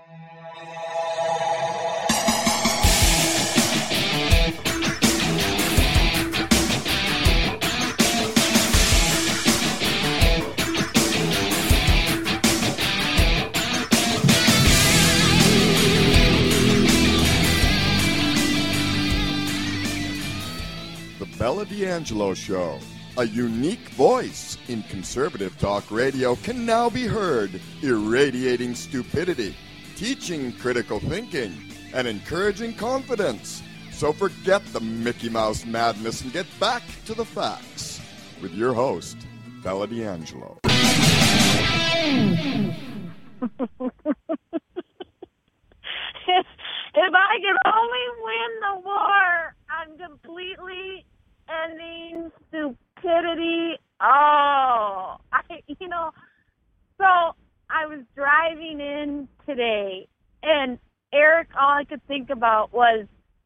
Bella D'Angelo Show. A unique voice in conservative talk radio can now be heard, irradiating stupidity, teaching critical thinking, and encouraging confidence. So forget the Mickey Mouse madness and get back to the facts with your host, Bella D'Angelo. If I could only win the war, I'm completely ending stupidity. So I was driving in today, and Eric, all I could think about was,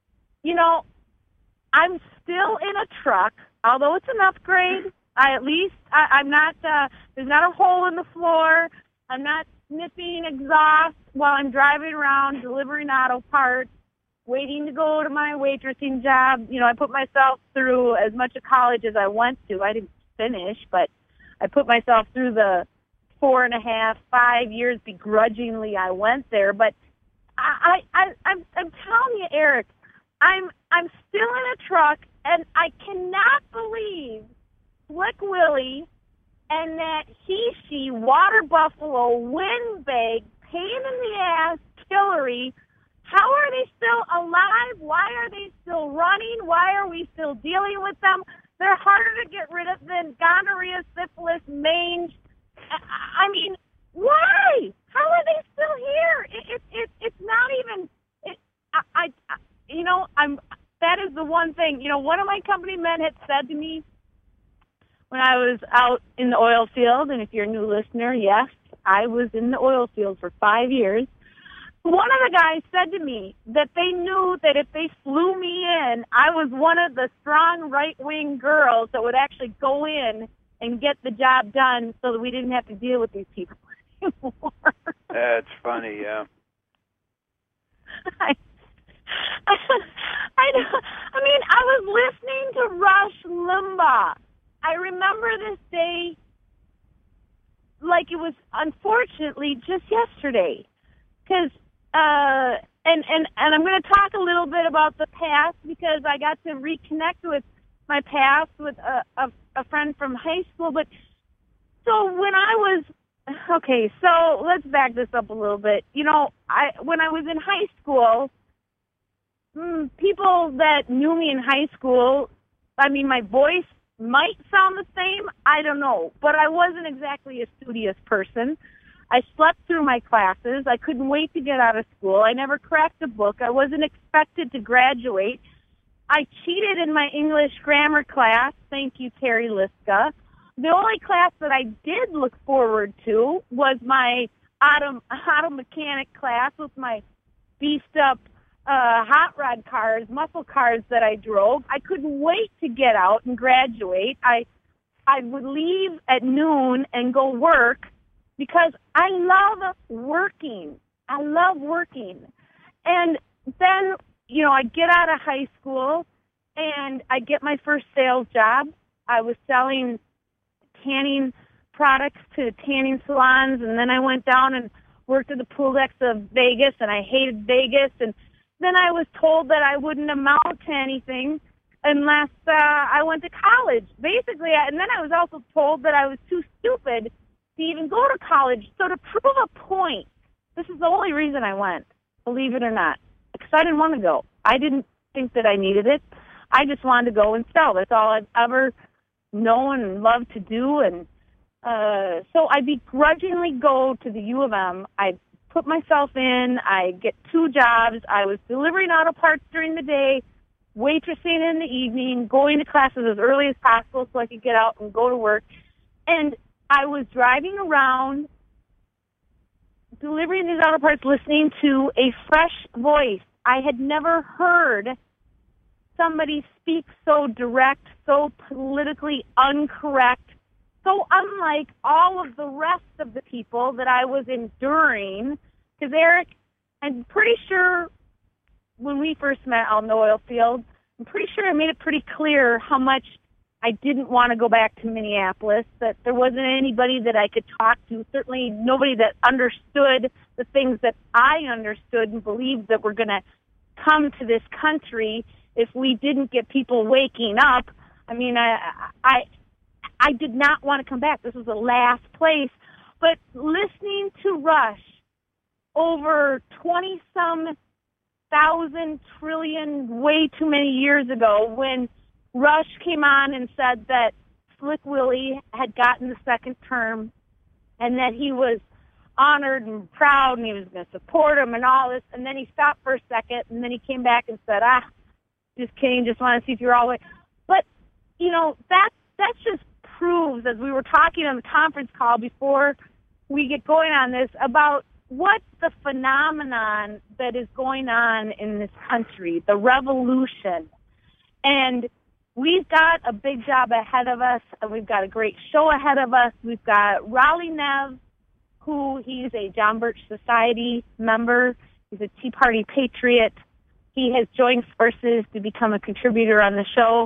I'm still in a truck, although it's an upgrade. I'm not, there's not a hole in the floor. I'm not sniffing exhaust while I'm driving around delivering auto parts, waiting to go to my waitressing job. I put myself through as much of college as I went to. I didn't finish, but I put myself through the 4.5, 5 years begrudgingly I went there. But I'm telling you, Eric, I'm still in a truck, and I cannot believe Slick Willie and that she, water buffalo, windbag, pain in the ass, Hillary. How are they still alive? Why are they still running? Why are we still dealing with them? They're harder to get rid of than gonorrhea, syphilis, mange. I mean, why? How are they still here? It's not even. That is the one thing. One of my company men had said to me when I was out in the oil field, and if you're a new listener, yes, I was in the oil field for 5 years. One of the guys said to me that they knew that if they flew me in, I was one of the strong right-wing girls that would actually go in and get the job done so that we didn't have to deal with these people anymore. That's funny, yeah. I was listening to Rush Limbaugh. I remember this day like it was, unfortunately, just yesterday. Because, and I'm going to talk a little bit about the past because I got to reconnect with my past with a friend from high school. But so when I was, so let's back this up a little bit. When I was in high school, people that knew me in high school, my voice might sound the same, I don't know, but I wasn't exactly a studious person. I slept through my classes. I couldn't wait to get out of school. I never cracked a book. I wasn't expected to graduate. I cheated in my English grammar class. Thank you, Terry Liska. The only class that I did look forward to was my auto mechanic class with my beefed up hot rod cars, muscle cars that I drove. I couldn't wait to get out and graduate. I would leave at noon and go work because I love working. And then, I get out of high school and I get my first sales job. I was selling tanning products to tanning salons, and then I went down and worked at the pool decks of Vegas, and I hated Vegas. And then I was told that I wouldn't amount to anything unless I went to college, basically. And then I was also told that I was too stupid to even go to college. So to prove a point, this is the only reason I went, believe it or not, because I didn't want to go. I didn't think that I needed it. I just wanted to go and sell. That's all I've ever known and loved to do. And so I begrudgingly go to the U of M. I put myself in. I get 2 jobs. I was delivering auto parts during the day, waitressing in the evening, going to classes as early as possible so I could get out and go to work. And I was driving around, delivering these auto parts, listening to a fresh voice. I had never heard somebody speak so direct, so politically incorrect, so unlike all of the rest of the people that I was enduring. Because, Eric, I'm pretty sure when we first met on the oil field, I'm pretty sure I made it pretty clear how much I didn't want to go back to Minneapolis, that there wasn't anybody that I could talk to, certainly nobody that understood the things that I understood and believed that were going to come to this country if we didn't get people waking up. I mean, I did not want to come back. This was the last place. But listening to Rush over 20-some thousand trillion, way too many years ago, when Rush came on and said that Slick Willie had gotten the second term and that he was honored and proud and he was going to support him and all this, and then he stopped for a second and then he came back and said, just kidding, just want to see if you're all right. But, you know, that just proves, as we were talking on the conference call before we get going on this, about what the phenomenon that is going on in this country, the revolution. And we've got a big job ahead of us, and we've got a great show ahead of us. We've got Raleigh Nev, he's a John Birch Society member. He's a Tea Party patriot. He has joined forces to become a contributor on the show.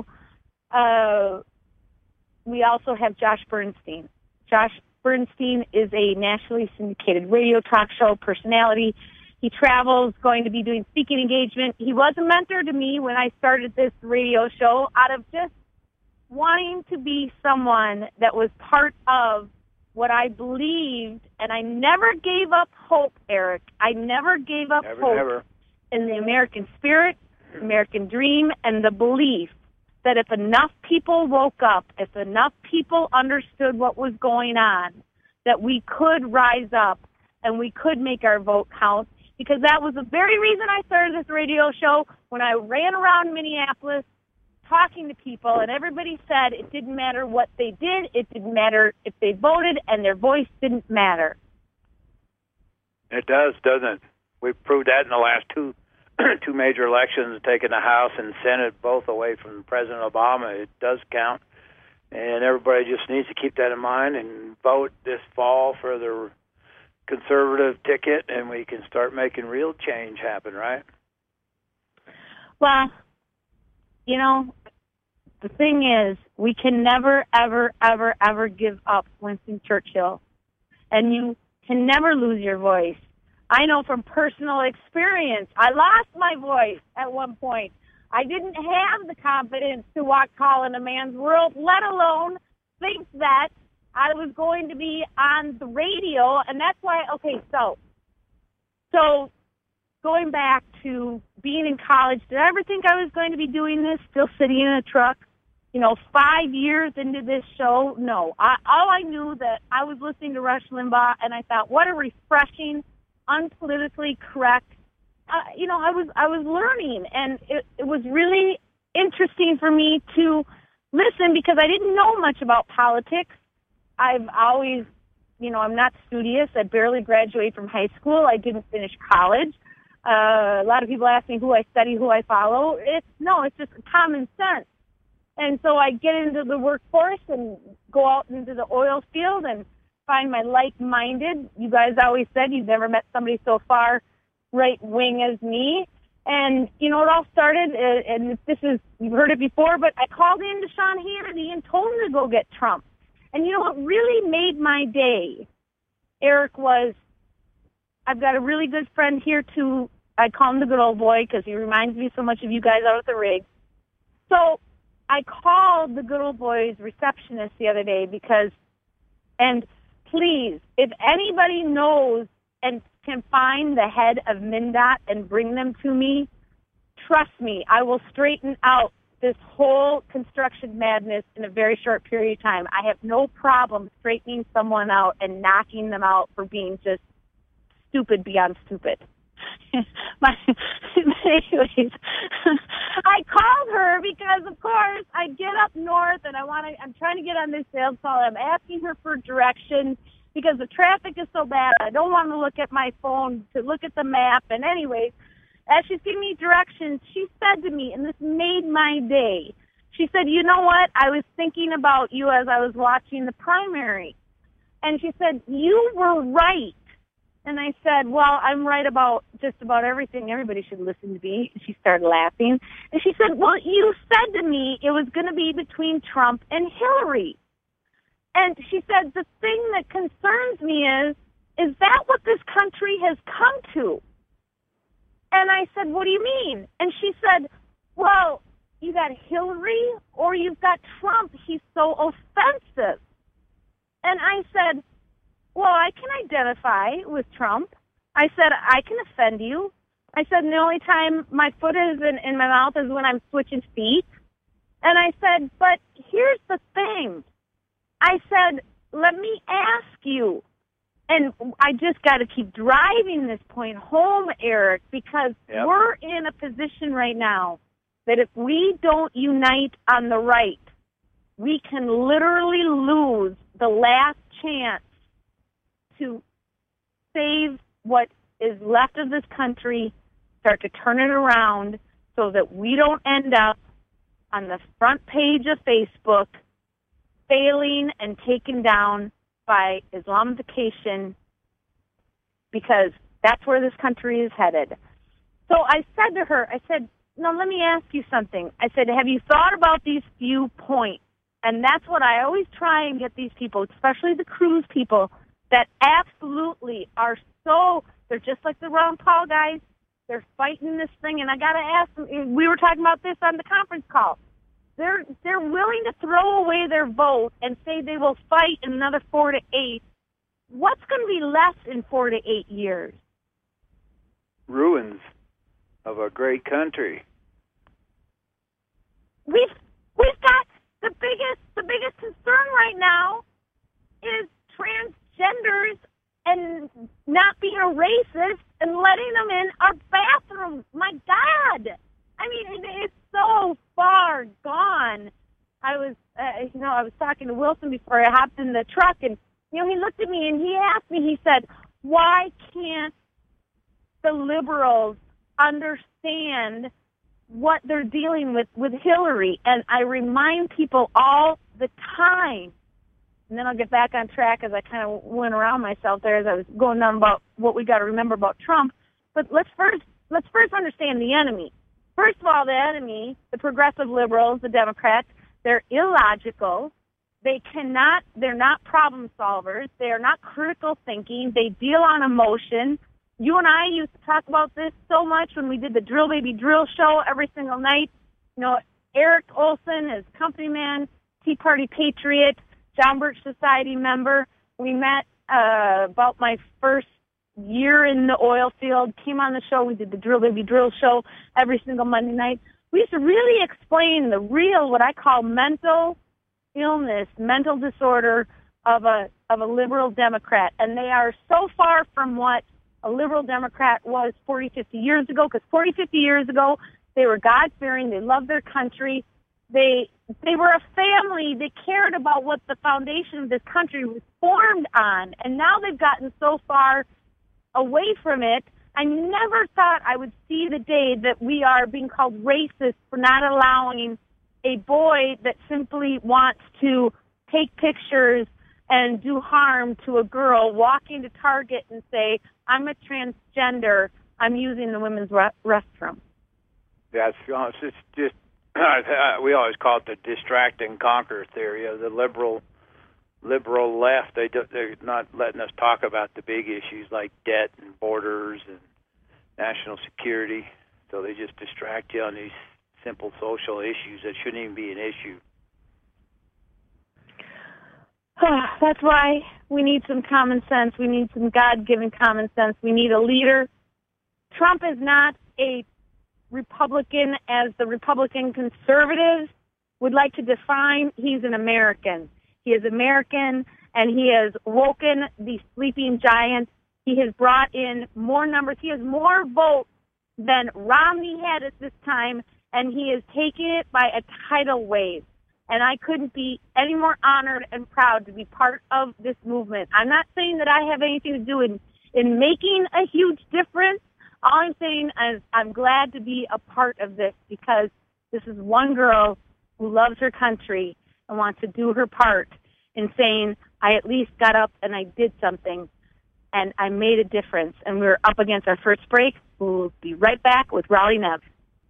We also have Josh Bernstein. Josh Bernstein is a nationally syndicated radio talk show personality. He travels, going to be doing speaking engagement. He was a mentor to me when I started this radio show out of just wanting to be someone that was part of what I believed, and I never gave up hope, Eric. I never gave up hope in the American spirit, American dream, and the belief that if enough people woke up, if enough people understood what was going on, that we could rise up and we could make our vote count. Because that was the very reason I started this radio show, when I ran around Minneapolis talking to people, and everybody said it didn't matter what they did, it didn't matter if they voted, and their voice didn't matter. It does, doesn't it? We've proved that in the last two major elections, taking the House and Senate both away from President Obama. It does count, and everybody just needs to keep that in mind and vote this fall for the conservative ticket, and we can start making real change happen, right? Well, you know, the thing is, we can never, ever, ever, ever give up Winston Churchill, and you can never lose your voice. I know from personal experience, I lost my voice at one point. I didn't have the confidence to walk tall in a man's world, let alone think that I was going to be on the radio, and that's why, okay, so going back to being in college, did I ever think I was going to be doing this, still sitting in a truck, 5 years into this show? No. All I knew that I was listening to Rush Limbaugh, and I thought, what a refreshing, unpolitically correct, I was learning, and it was really interesting for me to listen because I didn't know much about politics. I've always, I'm not studious. I barely graduated from high school. I didn't finish college. A lot of people ask me who I study, who I follow. It's just common sense. And so I get into the workforce and go out into the oil field and find my like-minded. You guys always said you've never met somebody so far right-wing as me. And, it all started, and you've heard it before, but I called in to Sean Hannity and told him to go get Trump. And what really made my day, Eric, was I've got a really good friend here, too. I call him the good old boy because he reminds me so much of you guys out at the rig. So I called the good old boy's receptionist the other day and please, if anybody knows and can find the head of MnDOT and bring them to me, trust me, I will straighten out this whole construction madness in a very short period of time. I have no problem straightening someone out and knocking them out for being just stupid beyond stupid. Anyways, I called her because, of course, I get up north and I'm trying to get on this sales call. I'm asking her for directions because the traffic is so bad. I don't want to look at my phone to look at the map. And anyways, as she's giving me directions, she said to me, and this made my day, she said, you know what? I was thinking about you as I was watching the primary. And she said, you were right. And I said, well, I'm right about just about everything. Everybody should listen to me. And she started laughing. And she said, well, you said to me it was going to be between Trump and Hillary. And she said, the thing that concerns me is that what this country has come to? And I said, what do you mean? And she said, well, you got Hillary or you've got Trump. He's so offensive. And I said, well, I can identify with Trump. I said, I can offend you. I said, and the only time my foot is in my mouth is when I'm switching feet. And I said, but here's the thing. I said, let me ask you. And I just got to keep driving this point home, Eric, because we're in a position right now that if we don't unite on the right, we can literally lose the last chance to save what is left of this country, start to turn it around so that we don't end up on the front page of Facebook failing and taken down by Islamification, because that's where this country is headed. So I said to her, I said, no, let me ask you something. I said, have you thought about these few points? And that's what I always try and get these people, especially the cruise people, that absolutely are so, they're just like the Ron Paul guys. They're fighting this thing. And I got to ask them, we were talking about this on the conference call. They're willing to throw away their vote and say they will fight in another 4 to 8. What's going to be left in 4 to 8 years? Ruins of a great country. We've got the biggest concern right now is transgenders and not being a racist and letting them in our bathroom. My God. I mean, it's so far gone. I was talking to Wilson before I hopped in the truck, and, he looked at me and he asked me, he said, why can't the liberals understand what they're dealing with Hillary? And I remind people all the time, and then I'll get back on track as I kind of went around myself there as I was going on about what we got to remember about Trump. But let's first understand the enemy. First of all, the enemy, the progressive liberals, the Democrats, they're illogical. They're not problem solvers. They are not critical thinking. They deal on emotion. You and I used to talk about this so much when we did the Drill Baby Drill show every single night. Eric Olson is company man, Tea Party patriot, John Birch Society member. We met about my first year in the oil field, came on the show. We did the Drill Baby Drill show every single Monday night. We used to really explain the real, what I call mental illness, mental disorder of a liberal Democrat. And they are so far from what a liberal Democrat was 40, 50 years ago, because 40, 50 years ago, they were God-fearing, they loved their country, they were a family, they cared about what the foundation of this country was formed on, and now they've gotten so far away from it. I never thought I would see the day that we are being called racist for not allowing a boy that simply wants to take pictures and do harm to a girl walk into Target and say, I'm a transgender, I'm using the women's restroom. That's it's just we always call it the distract and conquer theory of the liberal left. They're not letting us talk about the big issues like debt and borders and national security. So they just distract you on these simple social issues that shouldn't even be an issue. That's why we need some common sense. We need some God-given common sense. We need a leader. Trump is not a Republican as the Republican conservatives would like to define. He's an American. He is American, and he has woken the sleeping giants. He has brought in more numbers. He has more votes than Romney had at this time, and he is taking it by a tidal wave. And I couldn't be any more honored and proud to be part of this movement. I'm not saying that I have anything to do in making a huge difference. All I'm saying is I'm glad to be a part of this, because this is one girl who loves her country and wants to do her part in saying, I at least got up and I did something. and I made a difference. And we're up against our first break. We'll be right back with Raleigh Nev.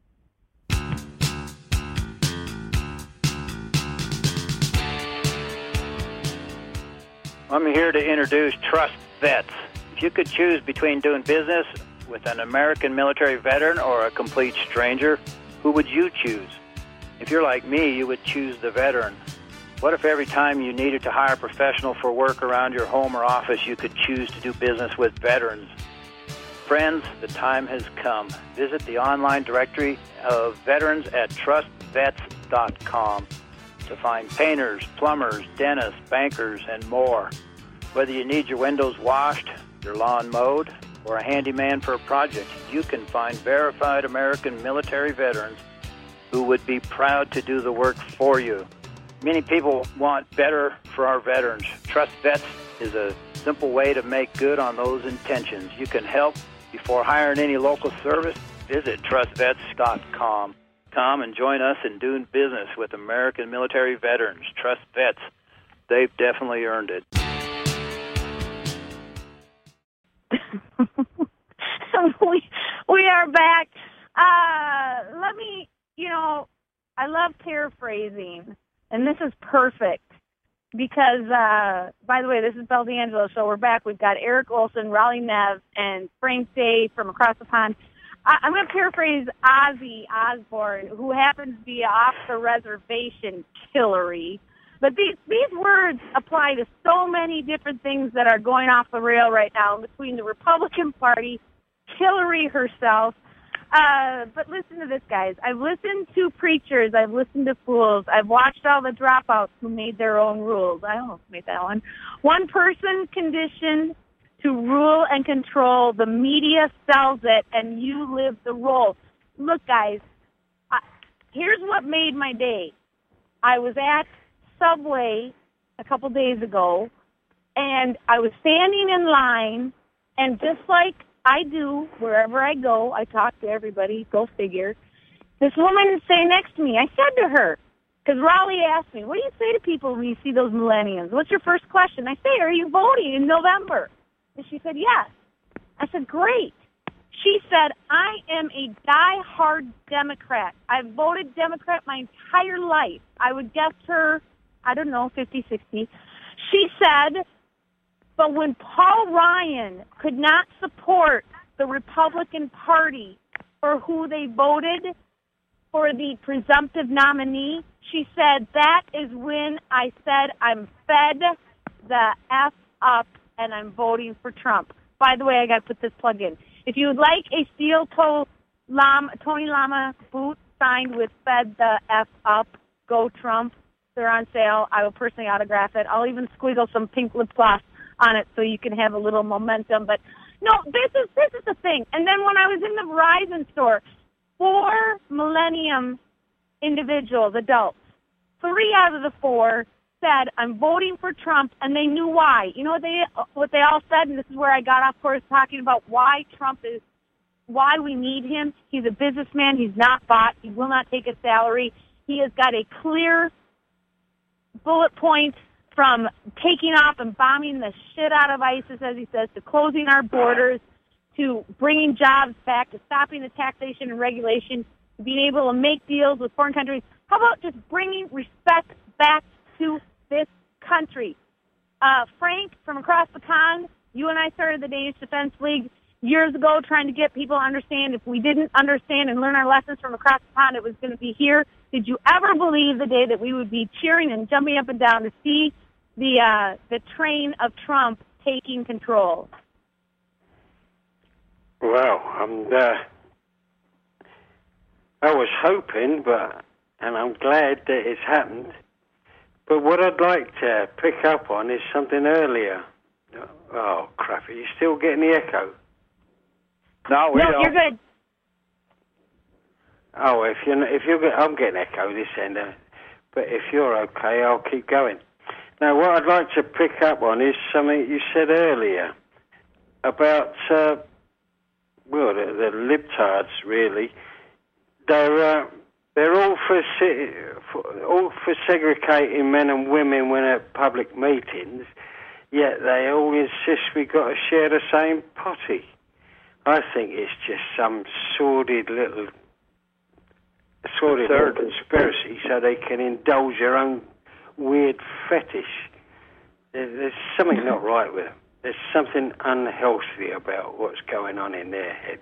I'm here to introduce Trust Vets. If you could choose between doing business with an American military veteran or a complete stranger, who would you choose? If you're like me, you would choose the veteran. What if every time you needed to hire a professional for work around your home or office, you could choose to do business with veterans? Friends, the time has come. Visit the online directory of veterans at trustvets.com to find painters, plumbers, dentists, bankers, and more. Whether you need your windows washed, your lawn mowed, or a handyman for a project, you can find verified American military veterans who would be proud to do the work for you. Many people want better for our veterans. Trust Vets is a simple way to make good on those intentions. You can help before hiring any local service. Visit trustvets.com. Come and join us in doing business with American military veterans. Trust Vets. They've definitely earned it. we are back. I love paraphrasing, and this is perfect because, by the way, this is Belle D'Angelo, so we're back. We've got Eric Olson, Raleigh Nev, and Frank Day from across the pond. I'm going to paraphrase Ozzy Osbourne, who happens to be off the reservation, Hillary. But these words apply to so many different things that are going off the rail right now between the Republican Party, Hillary herself. But listen to this, guys. I've listened to preachers. I've listened to fools. I've watched all the dropouts who made their own rules. I almost made that one. One person conditioned to rule and control. The media sells it, and you live the role. Look, guys, here's what made my day. I was at Subway a couple days ago, and I was standing in line, and just like I do wherever I go, I talk to everybody, go figure. This woman is sitting next to me. I said to her, because Raleigh asked me, what do you say to people when you see those millennials? What's your first question? I say, are you voting in November? And she said, yes. I said, great. She said, I am a die-hard Democrat. I've voted Democrat my entire life. I would guess her, 50, 60. She said, but when Paul Ryan could not support the Republican Party for who they voted for the presumptive nominee, she said, that is when I said I'm fed the F up and I'm voting for Trump. By the way, I got to put this plug in. If you would like a steel-toe Tony Lama boot signed with fed the F up, go Trump, they're on sale. I will personally autograph it. I'll even squiggle some pink lip gloss on it so you can have a little momentum. But no, this is the thing. And then when I was in the Verizon store, 4 millennium individuals, adults, 3 out of the 4 said, I'm voting for Trump, and they knew why. You know what they all said, and this is where I got off course talking about why why we need him. He's a businessman. He's not bought. He will not take a salary. He has got a clear bullet point from taking off and bombing the shit out of ISIS, as he says, to closing our borders, to bringing jobs back, to stopping the taxation and regulation, to being able to make deals with foreign countries. How about just bringing respect back to this country? Frank, from across the pond, you and I started the Danish Defense League years ago trying to get people to understand if we didn't understand and learn our lessons from across the pond, it was going to be here. Did you ever believe the day that we would be cheering and jumping up and down to see the train of Trump taking control? Well, I was hoping, and I'm glad that it's happened. But what I'd like to pick up on is something earlier. Oh, crap. Are you still getting the echo? No, don't. You're good. Oh, I'm getting echo this end. But if you're okay, I'll keep going. Now, what I'd like to pick up on is something you said earlier about, the libtards, really. They're all for segregating men and women when at public meetings. yet they all insist we got to share the same potty. I think it's just some sordid little conspiracy so they can indulge their own weird fetish. There's something not right with them. There's something unhealthy about what's going on in their heads.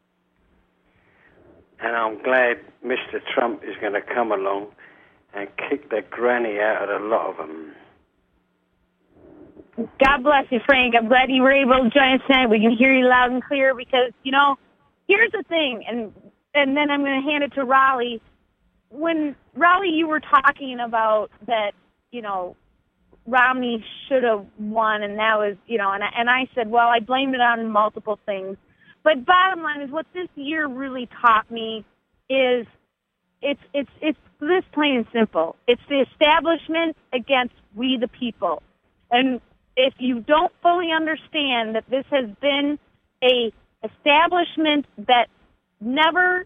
And I'm glad Mr. Trump is going to come along and kick the granny out of a lot of them. God bless you, Frank. I'm glad you were able to join us tonight. We can hear you loud and clear because, here's the thing, and then I'm going to hand it to Raleigh. When, Raleigh, you were talking about that, Romney should have won, and that was, and I said, well, I blamed it on multiple things. But bottom line is what this year really taught me is it's this plain and simple. It's the establishment against we the people. And if you don't fully understand that this has been a establishment that never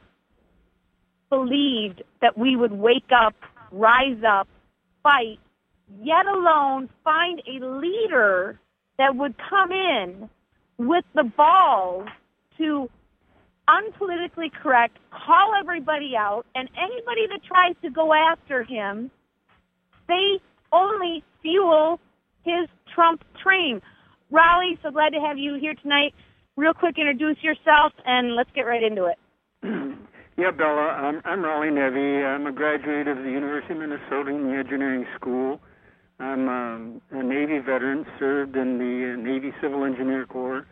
believed that we would wake up, rise up, fight, yet alone find a leader that would come in with the balls to unpolitically correct, call everybody out, and anybody that tries to go after him, they only fuel his Trump train. Raleigh, so glad to have you here tonight. Real quick, introduce yourself, and let's get right into it. Yeah, Bella, I'm Raleigh Nevy. I'm a graduate of the University of Minnesota in the engineering school. I'm a Navy veteran, served in the Navy Civil Engineer Corps,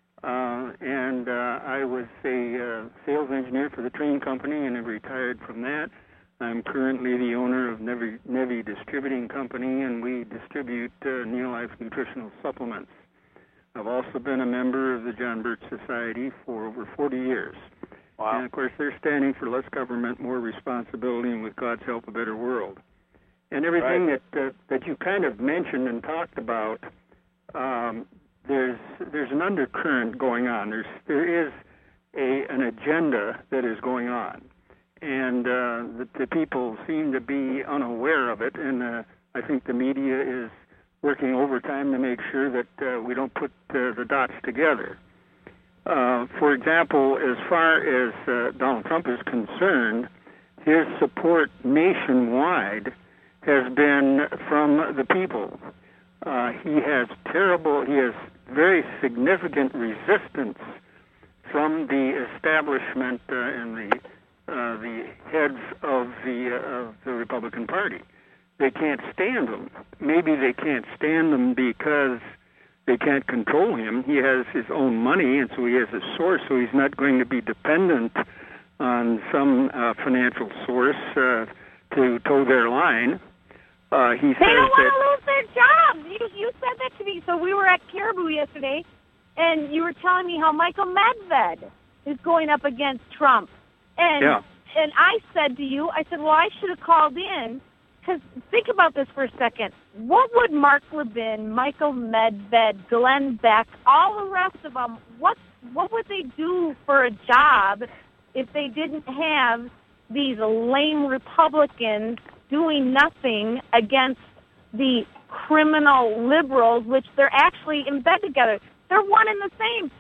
and I was a sales engineer for the train company and have retired from that. I'm currently the owner of Nevy Distributing Company, and we distribute Neolife nutritional supplements. I've also been a member of the John Birch Society for over 40 years. Wow. And, of course, they're standing for less government, more responsibility, and with God's help, a better world. And everything right. that you kind of mentioned and talked about, there's an undercurrent going on. There is an agenda that is going on, and the people seem to be unaware of it. And I think the media is working overtime to make sure that we don't put the dots together. For example, as far as Donald Trump is concerned, his support nationwide has been from the people. He has very significant resistance from the establishment and the heads of the Republican Party. They can't stand him. Maybe they can't stand him because they can't control him. He has his own money, and so he has a source, so he's not going to be dependent on some financial source to toe their line. They don't want to lose their jobs. You said that to me. So we were at Caribou yesterday, and you were telling me how Michael Medved is going up against Trump. And I said to you, well, I should have called in, because think about this for a second. What would Mark Levin, Michael Medved, Glenn Beck, all the rest of them, what would they do for a job if they didn't have these lame Republicans doing nothing against the criminal liberals, which they're actually in bed together? They're one and the same.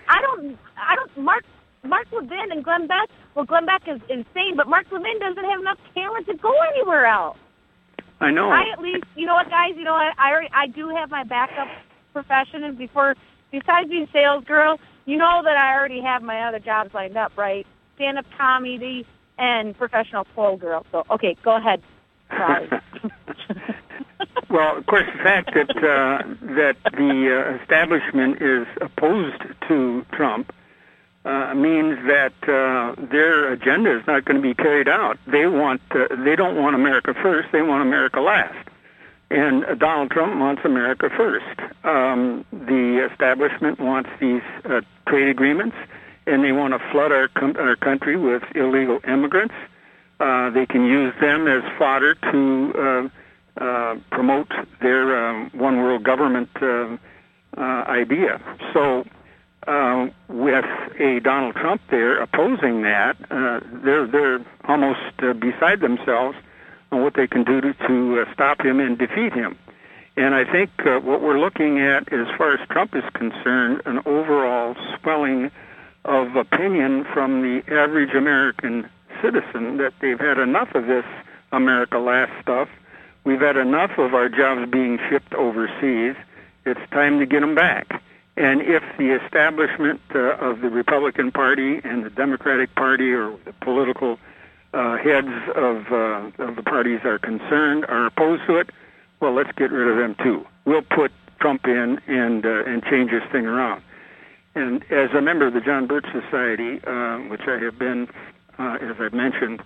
Mark Levin and Glenn Beck, well, Glenn Beck is insane, but Mark Levin doesn't have enough talent to go anywhere else. I know. I at least, you know what, guys, I do have my backup profession, and besides being sales girl, you know that I already have my other jobs lined up, right? Stand-up comedy and professional pole girl. So, okay, go ahead. Sorry. Well, of course, the fact that the establishment is opposed to Trump means that their agenda is not going to be carried out. They don't want America first. They want America last. And Donald Trump wants America first. The establishment wants these trade agreements, and they want to flood our country with illegal immigrants. They can use them as fodder to promote their one world government idea. So with a Donald Trump there opposing that, they're almost beside themselves on what they can do to stop him and defeat him. And I think what we're looking at, as far as Trump is concerned, an overall swelling of opinion from the average American citizen that they've had enough of this America Last stuff. We've had enough of our jobs being shipped overseas. It's time to get them back. And if the establishment of the Republican Party and the Democratic Party, or the political heads of the parties are concerned, are opposed to it, well, let's get rid of them too. We'll put Trump in and change this thing around. And as a member of the John Birch Society, which I have been, as I've mentioned,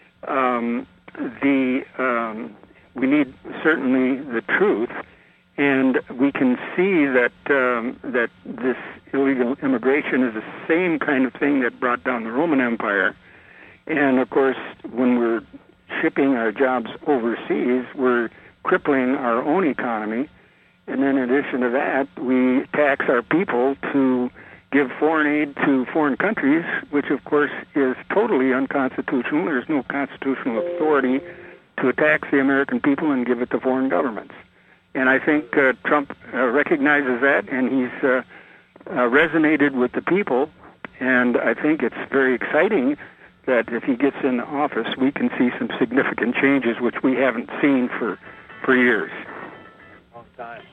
we need certainly the truth, and we can see that that this illegal immigration is the same kind of thing that brought down the Roman Empire. And of course, when we're shipping our jobs overseas, we're crippling our own economy. And then in addition to that, we tax our people to give foreign aid to foreign countries, which of course is totally unconstitutional. There's no constitutional authority to tax the American people and give it to foreign governments. And I think Trump recognizes that, and he's resonated with the people. And I think it's very exciting that if he gets in office, we can see some significant changes, which we haven't seen for years. Long time.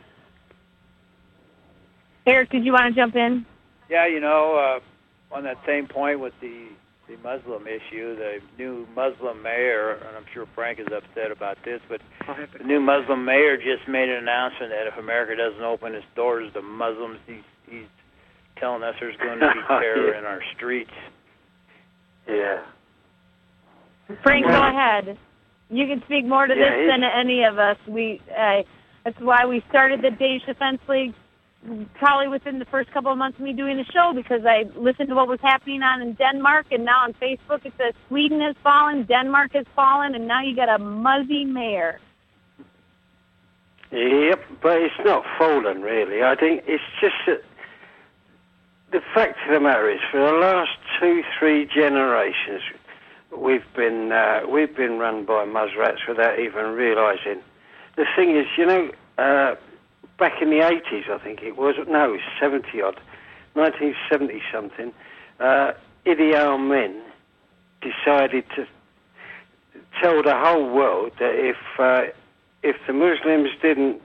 Eric, did you want to jump in? Yeah, on that same point with the Muslim issue, the new Muslim mayor, and I'm sure Frank is upset about this, but the new Muslim mayor just made an announcement that if America doesn't open its doors to Muslims, he's telling us there's going to be terror in our streets. Yeah. Frank, go ahead. You can speak more to this than any of us. That's why we started the Danish Defense League probably within the first couple of months of me doing the show, because I listened to what was happening in Denmark, and now on Facebook it says Sweden has fallen, Denmark has fallen, and now you got a muzzy mayor. Yep, but it's not fallen, really. I think it's just that the fact of the matter is, for the last 2-3 generations, we've been run by muzzrats without even realising. The thing is, back in the 80s, I think it was, 70-odd, 1970-something, Idi Amin decided to tell the whole world that if the Muslims didn't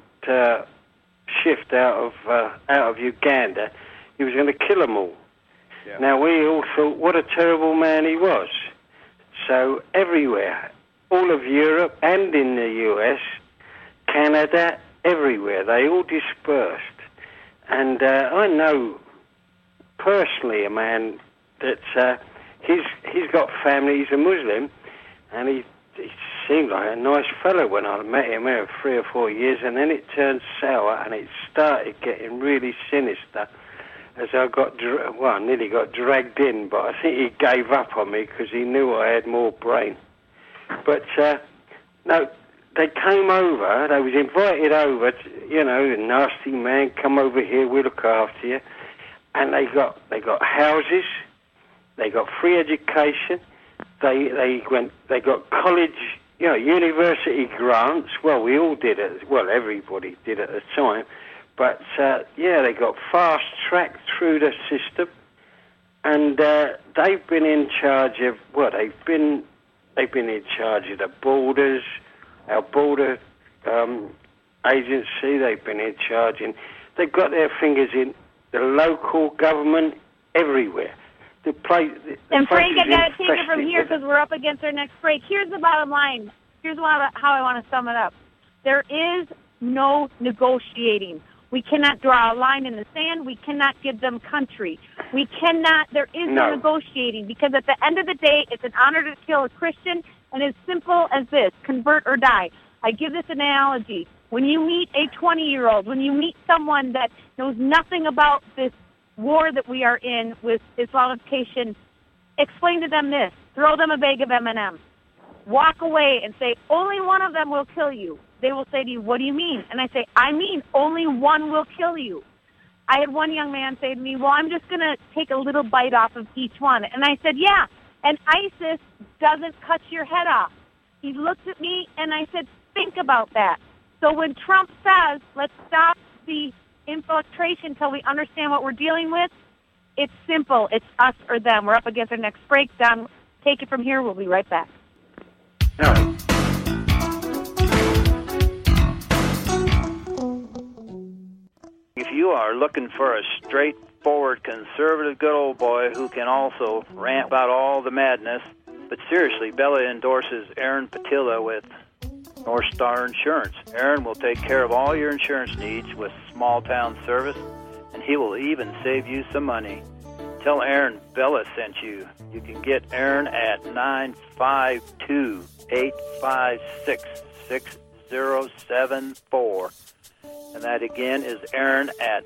shift out of Uganda, he was going to kill them all. Yeah. Now, we all thought, what a terrible man he was. So everywhere, all of Europe and in the US, Canada, everywhere, they all dispersed. And I know personally a man that he's got family, he's a Muslim, and he seemed like a nice fellow when I met him there 3 or 4 years, and then it turned sour and it started getting really sinister as I nearly got dragged in, but I think he gave up on me because he knew I had more brain. But no, they came over, they was invited over, the nasty man, come over here, we'll look after you. And they got houses, they got free education, they got college, university grants. Well, we all did it, everybody did at the time. But they got fast tracked through the system, and they've been in charge of they've been in charge of the borders, our border agency. They've been in charge, and they've got their fingers in the local government everywhere. And Frank, I got to take it from here because we're up against our next break. Here's the bottom line. Here's how I want to sum it up. There is no negotiating. We cannot draw a line in the sand. We cannot give them country. There is no negotiating, because at the end of the day, it's an honor to kill a Christian, and it's simple as this: convert or die. I give this analogy. When you meet a 20-year-old, when you meet someone that knows nothing about this war that we are in with Islamification, explain to them this. Throw them a bag of M&Ms. Walk away and say, only one of them will kill you. They will say to you, what do you mean? And I say, I mean only one will kill you. I had one young man say to me, well, I'm just going to take a little bite off of each one. And I said, yeah, and ISIS doesn't cut your head off. He looked at me and I said, think about that. So when Trump says, let's stop the infiltration until we understand what we're dealing with, it's simple. It's us or them. We're up against our next break. Don, take it from here. We'll be right back. All right. If you are looking for a straightforward, conservative good old boy who can also rant about all the madness, but seriously, Bella endorses Aaron Patilla with North Star Insurance. Aaron will take care of all your insurance needs with small town service, and he will even save you some money. Tell Aaron Bella sent you. You can get Aaron at 952-856-6074. And that again is Aaron at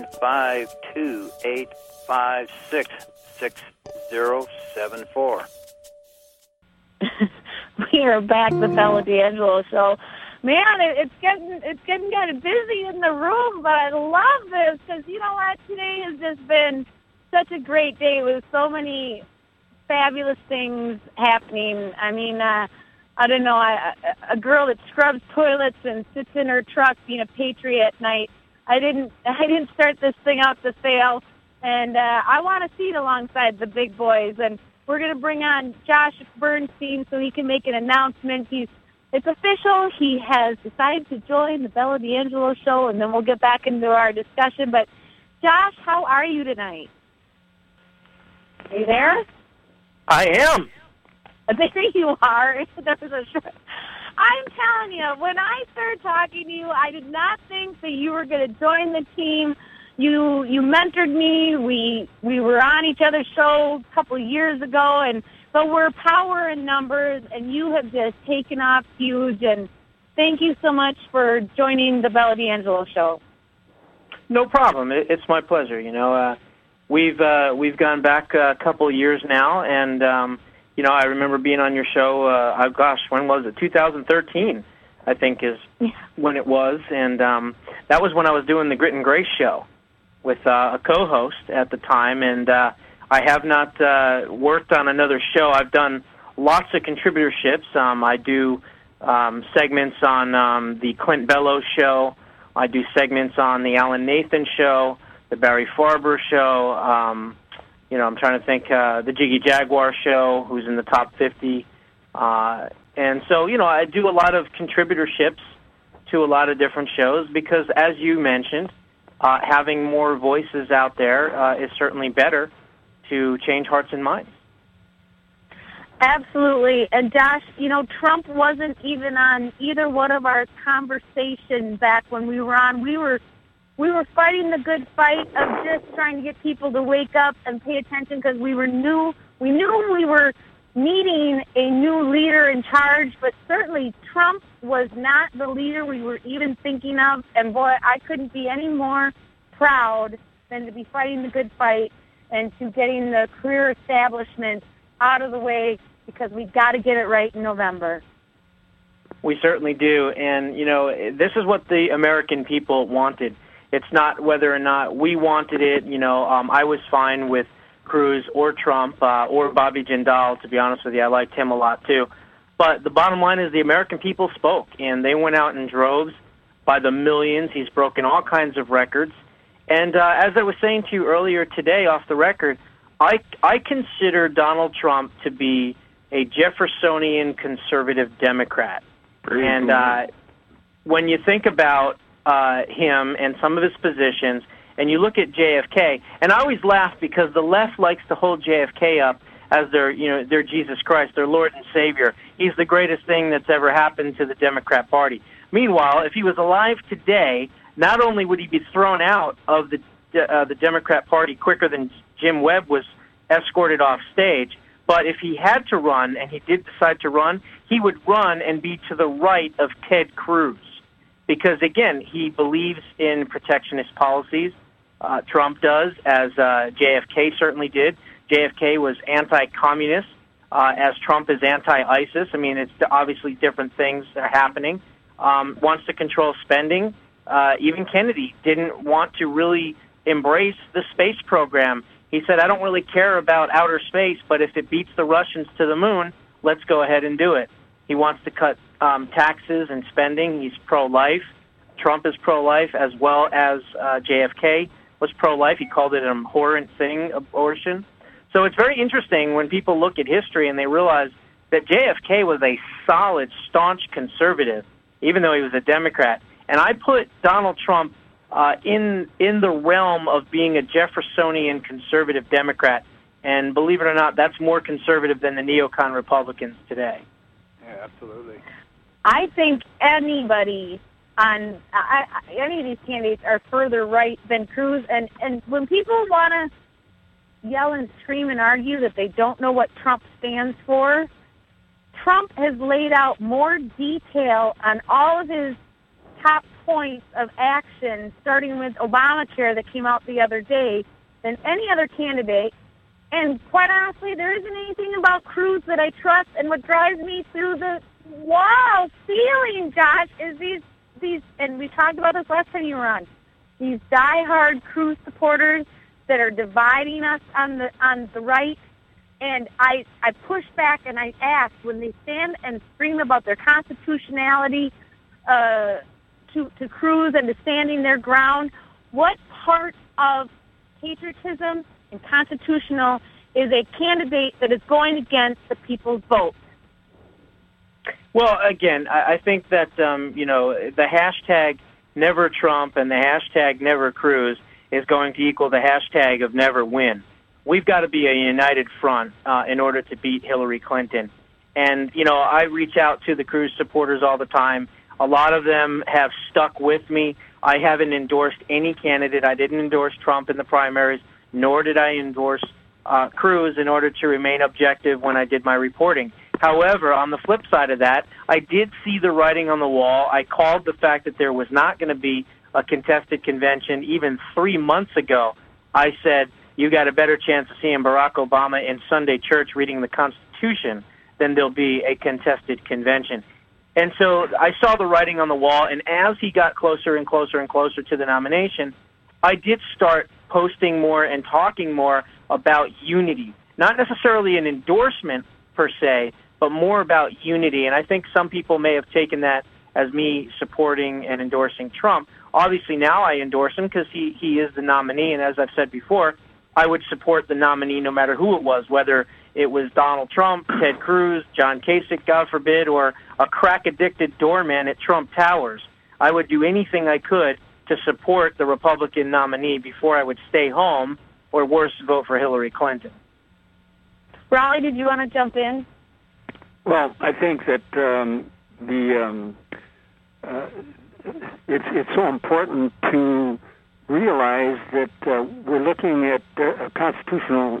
952-856-6074. We are back, the Bella D'Angelo Show. Man, it's getting kind of busy in the room, but I love this because you know what? Today has just been such a great day with so many fabulous things happening. I mean, I don't know, a girl that scrubs toilets and sits in her truck being a patriot at night. I didn't start this thing out to fail, and I want a seat alongside the big boys. And we're going to bring on Josh Bernstein so he can make an announcement. It's official. He has decided to join the Bella D'Angelo Show, and then we'll get back into our discussion. But, Josh, how are you tonight? Are you there? I am. There you are. I'm telling you, when I started talking to you, I did not think that you were going to join the team. You mentored me. We were on each other's show a couple of years ago, but we're power in numbers, and you have just taken off huge. And thank you so much for joining the Bella D'Angelo Show. No problem. It's my pleasure. You know, we've gone back a couple of years now, and you know, I remember being on your show. When was it? 2013, I think, is when it was, and that was when I was doing the Grit and Grace show with a co-host at the time, and I have not worked on another show. I've done lots of contributorships. I do segments on the Clint Bellows show. I do segments on the Alan Nathan show, the Barry Farber show. You know, I'm trying to think, the Jiggy Jaguar show, who's in the top 50. And so, you know, I do a lot of contributorships to a lot of different shows because, as you mentioned, having more voices out there is certainly better to change hearts and minds. Absolutely. And Josh, you know, Trump wasn't even on either one of our conversations back when we were on. We were fighting the good fight of just trying to get people to wake up and pay attention because we knew we were needing a new leader in charge, but certainly Trump was not the leader we were even thinking of. And boy, I couldn't be any more proud than to be fighting the good fight and to getting the career establishment out of the way because we've got to get it right in November. We certainly do. And, you know, this is what the American people wanted. It's not whether or not we wanted it. You know, I was fine with Cruz or Trump or Bobby Jindal, to be honest with you. I liked him a lot, too. But the bottom line is the American people spoke, and they went out in droves by the millions. He's broken all kinds of records. And as I was saying to you earlier today off the record, I consider Donald Trump to be a Jeffersonian conservative Democrat. And when you think about him and some of his positions, and you look at JFK, and I always laugh because the left likes to hold JFK up as their Jesus Christ, their Lord and Savior. He's the greatest thing that's ever happened to the Democrat Party. Meanwhile, if he was alive today, not only would he be thrown out of the Democrat Party quicker than Jim Webb was escorted off stage, but if he had to run, and he did decide to run, he would run and be to the right of Ted Cruz. Because, again, he believes in protectionist policies. Trump does, as JFK certainly did. JFK was anti-communist, as Trump is anti-ISIS. I mean, it's obviously different things that are happening. Wants to control spending. Even Kennedy didn't want to really embrace the space program. He said, I don't really care about outer space, but if it beats the Russians to the moon, let's go ahead and do it. He wants to cut taxes and spending. He's pro-life. Trump is pro-life, as well as JFK was pro-life. He called it an abhorrent thing, abortion. So it's very interesting when people look at history and they realize that JFK was a solid, staunch conservative, even though he was a Democrat. And I put Donald Trump in the realm of being a Jeffersonian conservative Democrat. And believe it or not, that's more conservative than the neocon Republicans today. Yeah, absolutely. I think anybody on any of these candidates are further right than Cruz. And when people want to yell and scream and argue that they don't know what Trump stands for, Trump has laid out more detail on all of his top points of action, starting with Obamacare that came out the other day, than any other candidate. And quite honestly, there isn't anything about Cruz that I trust. And what drives me through the wall ceiling, Josh, is these, and we talked about this last time you were on, these diehard Cruz supporters that are dividing us on the right. And I push back and I ask, when they stand and scream about their constitutionality to Cruz and to standing their ground, what part of patriotism and constitutional is a candidate that is going against the people's vote? Well, again, I think that, the hashtag Never Trump and the hashtag Never Cruz is going to equal the hashtag of Never Win. We've got to be a united front in order to beat Hillary Clinton. And, I reach out to the Cruz supporters all the time. A lot of them have stuck with me. I haven't endorsed any candidate. I didn't endorse Trump in the primaries, nor did I endorse Cruz in order to remain objective when I did my reporting. However, on the flip side of that, I did see the writing on the wall. I called the fact that there was not going to be a contested convention even 3 months ago. I said, you got a better chance of seeing Barack Obama in Sunday church reading the Constitution than there'll be a contested convention. And so I saw the writing on the wall, and as he got closer and closer and closer to the nomination, I did start posting more and talking more about unity. Not necessarily an endorsement per se, but more about unity. And I think some people may have taken that as me supporting and endorsing Trump. Obviously now I endorse him because he is the nominee, and as I've said before, I would support the nominee no matter who it was, whether it was Donald Trump, Ted Cruz, John Kasich, God forbid, or a crack-addicted doorman at Trump Towers. I would do anything I could to support the Republican nominee before I would stay home or, worse, vote for Hillary Clinton. Raleigh, did you want to jump in? Well, I think that it's so important to realize that we're looking at constitutional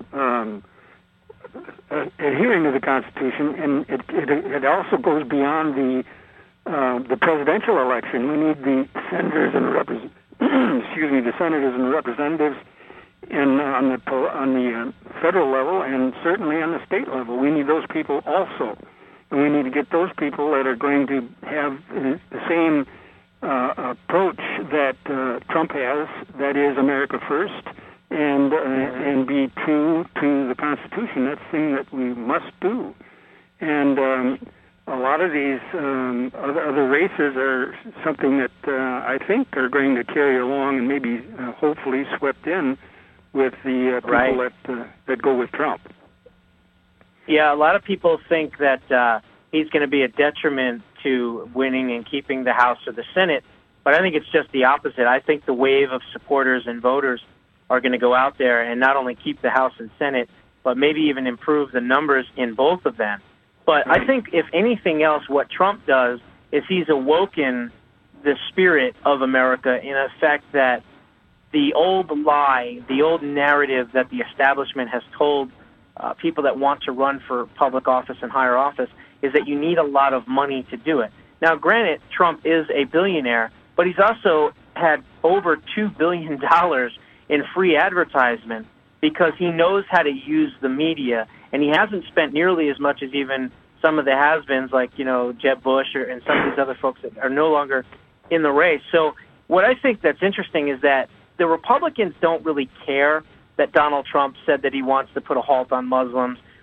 adhering to the Constitution, and it also goes beyond the presidential election. We need the senators and the senators and representatives on the federal level, and certainly on the state level. We need those people also, and we need to get those people that are going to have the same approach that Trump has, that is America first, and be true to the Constitution. That's the thing that we must do. And a lot of these other races are something that I think are going to carry along and maybe hopefully swept in with the people that go with Trump. Yeah, a lot of people think that he's going to be a detriment to winning and keeping the House or the Senate, but I think it's just the opposite. I think the wave of supporters and voters are going to go out there and not only keep the House and Senate, but maybe even improve the numbers in both of them. But I think, if anything else, what Trump does is he's awoken the spirit of America in a fact that the old lie, the old narrative that the establishment has told people that want to run for public office and higher office is that you need a lot of money to do it. Now, granted, Trump is a billionaire, but he's also had over $2 billion in free advertisement because he knows how to use the media, and he hasn't spent nearly as much as even some of the has-beens like, Jeb Bush and some of these other folks that are no longer in the race. So what I think that's interesting is that the Republicans don't really care that Donald Trump said that he wants to put a halt on Muslims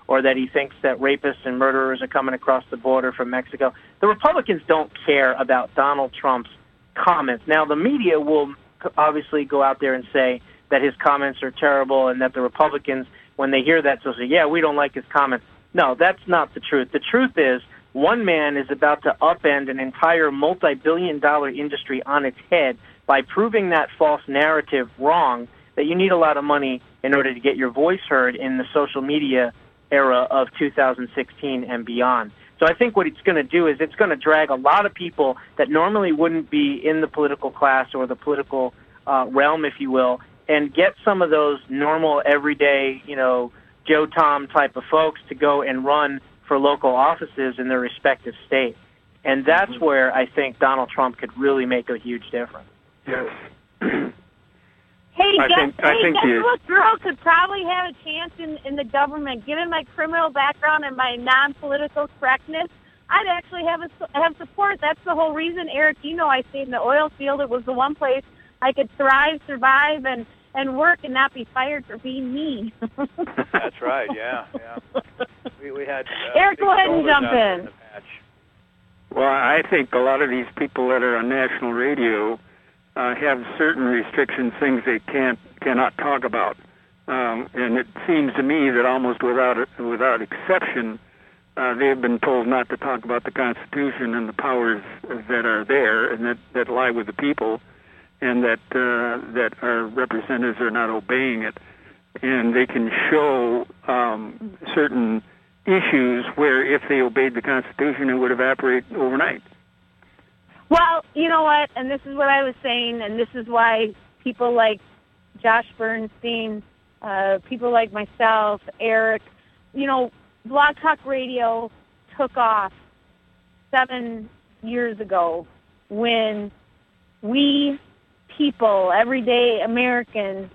or that he thinks that rapists and murderers are coming across the border from Mexico. The Republicans don't care about Donald Trump's comments. Now, the media will obviously go out there and say that his comments are terrible and that the Republicans, when they hear that, they'll say, yeah, we don't like his comments. No, that's not the truth. The truth is one man is about to upend an entire multi-billion-dollar industry on its head by proving that false narrative wrong, that you need a lot of money in order to get your voice heard in the social media era of 2016 and beyond. So I think what it's going to do is it's going to drag a lot of people that normally wouldn't be in the political class or the political realm, if you will, and get some of those normal, everyday, Joe Tom type of folks to go and run for local offices in their respective states. And that's where I think Donald Trump could really make a huge difference. Yes. Guess what girl could probably have a chance in the government? Given my criminal background and my non-political correctness, I'd actually have support. That's the whole reason, Eric, I stayed in the oil field. It was the one place I could thrive, survive, and work and not be fired for being me. That's right, yeah. We had Eric, go ahead and jump in. Well, I think a lot of these people that are on national radio have certain restrictions, things they cannot talk about. And it seems to me that almost without exception, they've been told not to talk about the Constitution and the powers that are there and that lie with the people, and that our representatives are not obeying it. And they can show certain issues where if they obeyed the Constitution, it would evaporate overnight. Well, you know what, and this is what I was saying, and this is why people like Josh Bernstein, people like myself, Eric, Blog Talk Radio took off 7 years ago when we people, everyday Americans,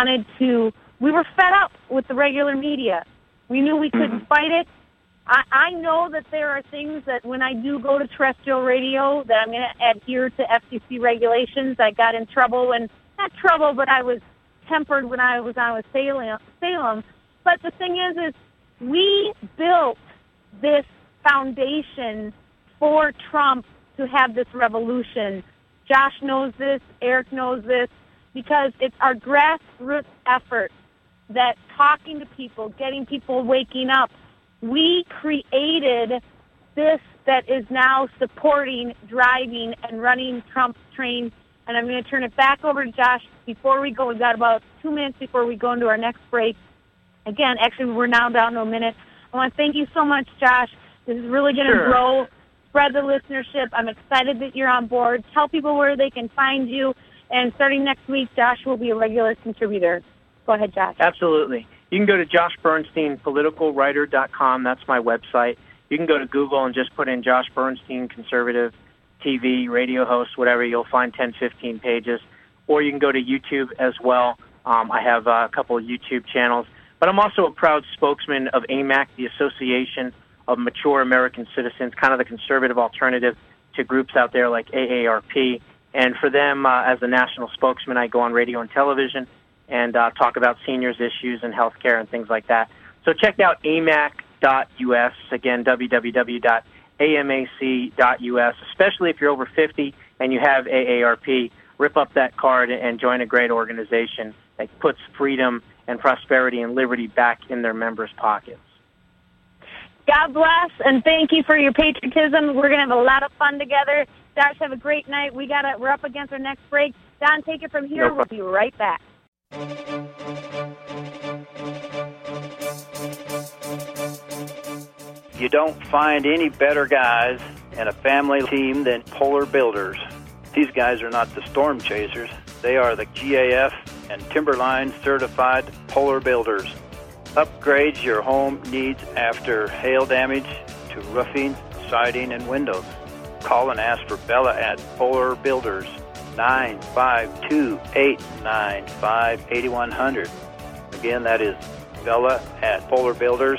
we were fed up with the regular media. We knew we couldn't fight it. I know that there are things that when I do go to terrestrial radio that I'm going to adhere to FCC regulations. I got in trouble, not trouble, but I was tempered when I was on with Salem. But the thing is we built this foundation for Trump to have this revolution. Josh knows this, Eric knows this, because it's our grassroots effort that talking to people, getting people waking up, we created this that is now supporting, driving, and running Trump's train. And I'm going to turn it back over to Josh before we go. We've got about 2 minutes before we go into our next break. Again, actually, we're now down to a minute. I want to thank you so much, Josh. This is really going to grow, spread the listenership. I'm excited that you're on board. Tell people where they can find you. And starting next week, Josh will be a regular contributor. Go ahead, Josh. Absolutely. You can go to joshbernsteinpoliticalwriter.com. That's my website. You can go to Google and just put in Josh Bernstein, conservative TV, radio host, whatever. You'll find 10, 15 pages. Or you can go to YouTube as well. I have a couple of YouTube channels. But I'm also a proud spokesman of AMAC, the Association of Mature American Citizens, kind of the conservative alternative to groups out there like AARP. And for them, as a national spokesman, I go on radio and television and talk about seniors' issues and health care and things like that. So check out amac.us, again, www.amac.us, especially if you're over 50 and you have AARP. Rip up that card and join a great organization that puts freedom and prosperity and liberty back in their members' pockets. God bless, and thank you for your patriotism. We're going to have a lot of fun together. Josh, have a great night. We're up against our next break. Don, take it from here. We'll be right back. You don't find any better guys in a family team than Polar Builders. These guys are not the storm chasers. They are the GAF and Timberline certified Polar Builders. Upgrade your home needs after hail damage to roofing, siding, and windows. Call and ask for Bella at Polar Builders, 952-895-8100. Again, that is Bella at Polar Builders,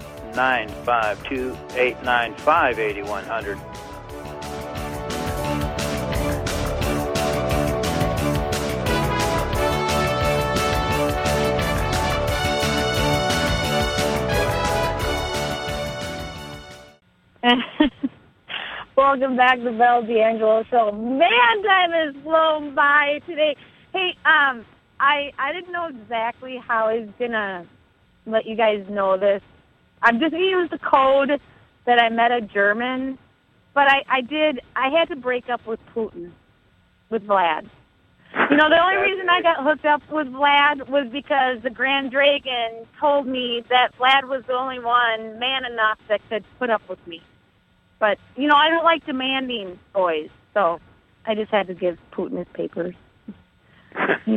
952-895-8100. Welcome back to Belle D'Angelo Show. Man, time has flown by today. Hey, I didn't know exactly how I was going to let you guys know this. I'm just going to use the code that I met a German, but I had to break up with Putin, with Vlad. You know, the only reason I got hooked up with Vlad was because the Grand Dragon told me that Vlad was the only one man enough that could put up with me. But, you know, I don't like demanding boys, so I just had to give Putin his papers. Funny.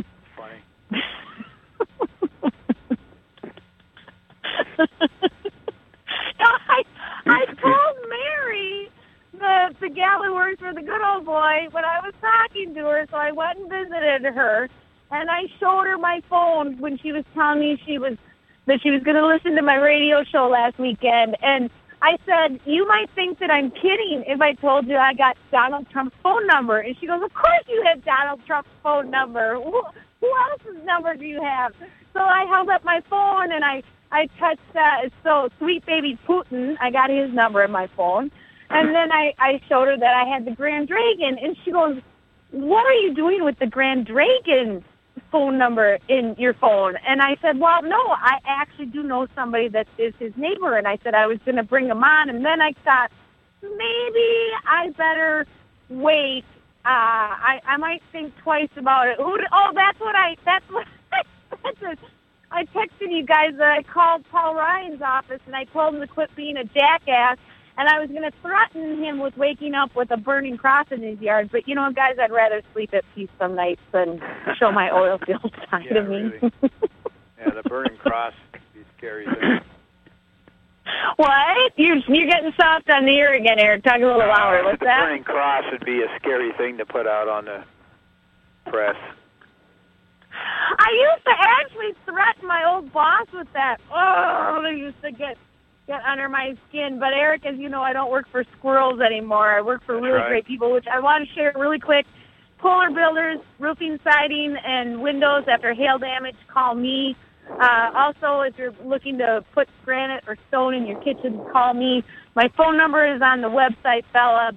I told Mary, the gal who works for the good old boy, when I was talking to her, so I went and visited her, and I showed her my phone when she was telling me that she was going to listen to my radio show last weekend, and I said, you might think that I'm kidding if I told you I got Donald Trump's phone number. And she goes, of course you have Donald Trump's phone number. Who else's number do you have? So I held up my phone and I touched, so sweet baby Putin, I got his number in my phone. And then I showed her that I had the Grand Dragon. And she goes, what are you doing with the Grand Dragon phone number in your phone? And I said, well, no, I actually do know somebody that is his neighbor. And I said I was going to bring him on. And then I thought, maybe I better wait. I might think twice about it. I texted you guys that I called Paul Ryan's office and I told him to quit being a jackass. And I was going to threaten him with waking up with a burning cross in his yard. But, you know, guys, I'd rather sleep at peace some nights than show my oil field side of me. Really. Yeah, the burning cross would be a scary thing. What? You're getting soft on the ear again, Eric. Talk a little louder. What's the that? The burning cross would be a scary thing to put out on the press. I used to actually threaten my old boss with that. Oh, they used to get under my skin. But, Eric, as you know, I don't work for squirrels anymore. I work for really great people, which I want to share really quick. Polar Builders, roofing, siding, and windows after hail damage, call me. Also, if you're looking to put granite or stone in your kitchen, call me. My phone number is on the website, Bella,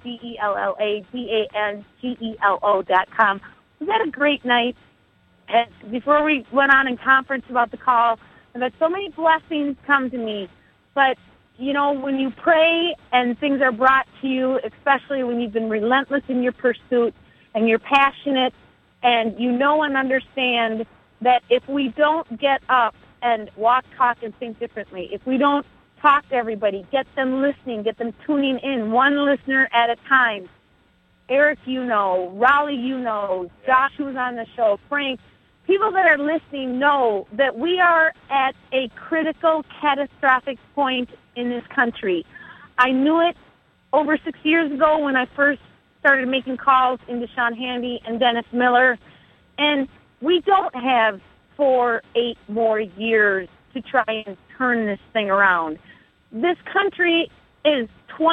BELLADANGELO.com. We had a great night. And before we went on in conference about the call, I've had so many blessings come to me. But, you know, when you pray and things are brought to you, especially when you've been relentless in your pursuit and you're passionate and you know and understand that if we don't get up and walk, talk, and think differently, if we don't talk to everybody, get them listening, get them tuning in, one listener at a time. Eric, you know, Raleigh, you know, Josh, who's on the show, Frank, people that are listening know that we are at a critical, catastrophic point in this country. I knew it over 6 years ago when I first started making calls into Sean Handy and Dennis Miller, and we don't have 4-8 more years to try and turn this thing around. This country is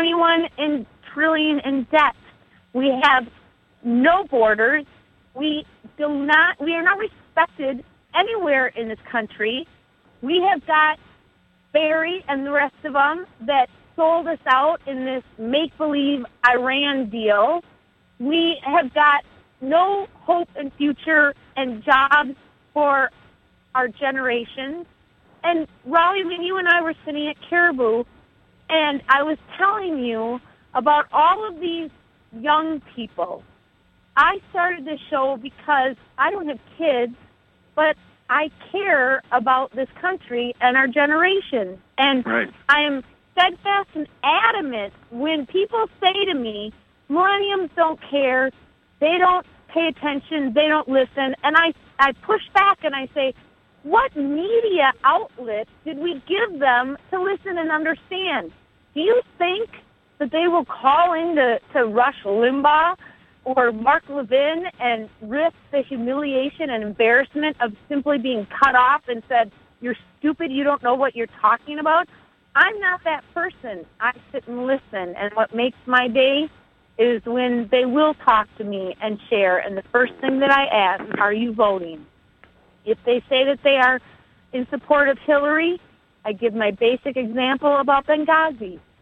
$21 trillion in debt. We have no borders. We are not respected anywhere in this country. We have got Barry and the rest of them that sold us out in this make-believe Iran deal. We have got no hope and future and jobs for our generations. And Raleigh, when you and I were sitting at Caribou, and I was telling you about all of these young people, I started this show because I don't have kids, but I care about this country and our generation. And I am steadfast and adamant when people say to me, millenniums don't care, they don't pay attention, they don't listen. And I push back and I say, what media outlet did we give them to listen and understand? Do you think that they will call in to Rush Limbaugh or Mark Levin and risk the humiliation and embarrassment of simply being cut off and said, you're stupid, you don't know what you're talking about? I'm not that person. I sit and listen, and what makes my day is when they will talk to me and share, and the first thing that I ask, are you voting? If they say that they are in support of Hillary, I give my basic example about Benghazi.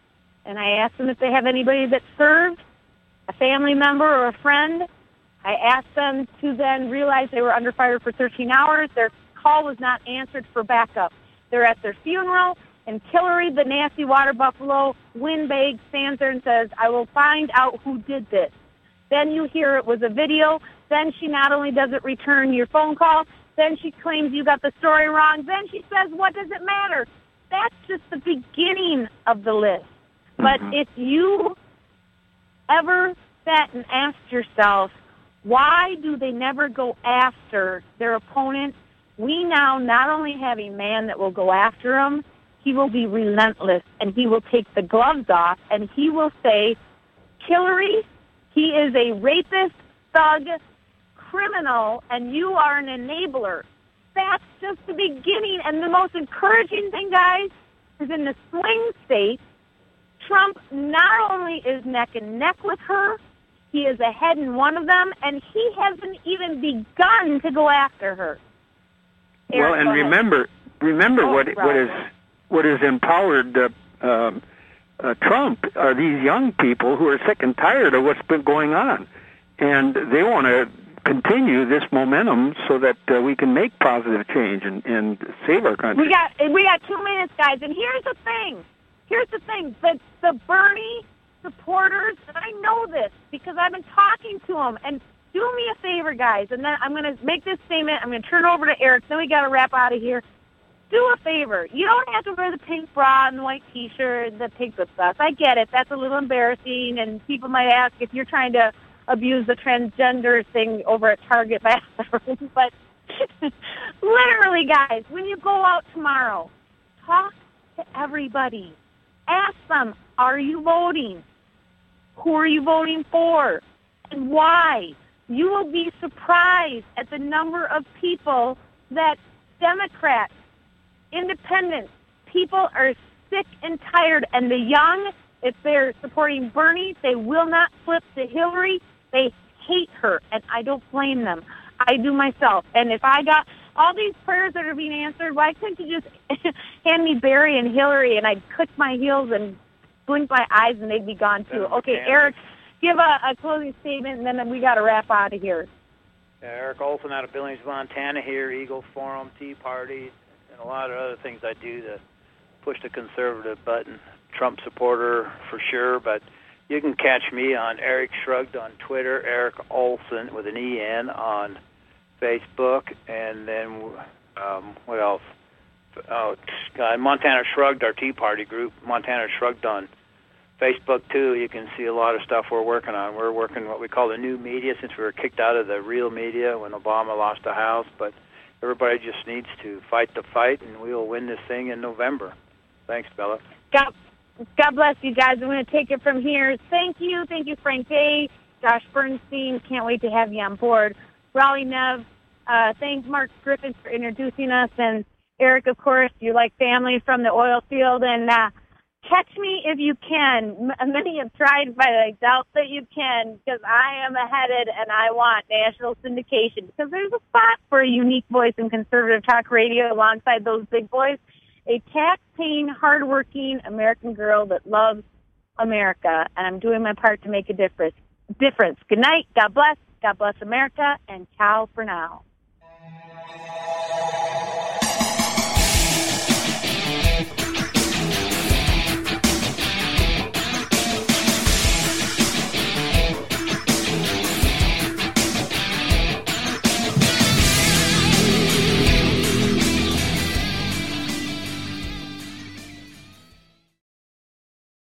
and I ask them if they have anybody that served, a family member or a friend. I asked them to then realize they were under fire for 13 hours. Their call was not answered for backup. They're at their funeral, and Hillary, the nasty water buffalo, windbag, stands there and says, I will find out who did this. Then you hear it was a video. Then she not only doesn't return your phone call, then she claims you got the story wrong. Then she says, what does it matter? That's just the beginning of the list. But if you ever sat and asked yourself, why do they never go after their opponent? We now not only have a man that will go after them, he will be relentless, and he will take the gloves off, and he will say, Hillary, he is a rapist, thug, criminal, and you are an enabler. That's just the beginning. And the most encouraging thing, guys, is in the swing states, Trump not only is neck and neck with her, he is ahead in one of them, and he hasn't even begun to go after her. Well, and remember what has empowered Trump are these young people who are sick and tired of what's been going on, and they want to continue this momentum so that we can make positive change and save our country. We got 2 minutes, guys, and here's the thing. The Bernie supporters, and I know this because I've been talking to them, and do me a favor, guys, and then I'm going to make this statement. I'm going to turn it over to Eric, then we got to wrap out of here. Do a favor. You don't have to wear the pink bra and the white T-shirt that pink with us. I get it. That's a little embarrassing, and people might ask if you're trying to abuse the transgender thing over at Target bathroom. But literally, guys, when you go out tomorrow, talk to everybody. Ask them, are you voting? Who are you voting for? And why? You will be surprised at the number of people that Democrats, independents, people are sick and tired. And the young, if they're supporting Bernie, they will not flip to Hillary. They hate her, and I don't blame them. I do myself. And if I got all these prayers that are being answered, why couldn't you just hand me Barry and Hillary, and I'd click my heels and blink my eyes, and they'd be gone too. Okay, Eric, give a closing statement, and then we got to wrap out of here. Eric Olson out of Billings, Montana here, Eagle Forum, Tea Party, and a lot of other things I do to push the conservative button. Trump supporter for sure, but you can catch me on Eric Shrugged on Twitter, Eric Olson with an E-N on Facebook, and then what else? Montana Shrugged, our Tea Party group, Montana Shrugged on Facebook, too. You can see a lot of stuff we're working on. We're working what we call the new media, since we were kicked out of the real media when Obama lost the House, but everybody just needs to fight the fight, and we will win this thing in November. Thanks, Bella. God bless you guys. I'm going to take it from here. Thank you, Frank Day, Josh Bernstein. Can't wait to have you on board. Raleigh Nev, thanks Mark Griffin for introducing us, and Eric, of course, you're like family from the oil field, and catch me if you can. Many have tried, but I doubt that you can, because I am headed and I want national syndication, because there's a spot for a unique voice in conservative talk radio alongside those big boys. A tax-paying, hardworking American girl that loves America, and I'm doing my part to make a difference. Good night. God bless. God bless America, and ciao for now.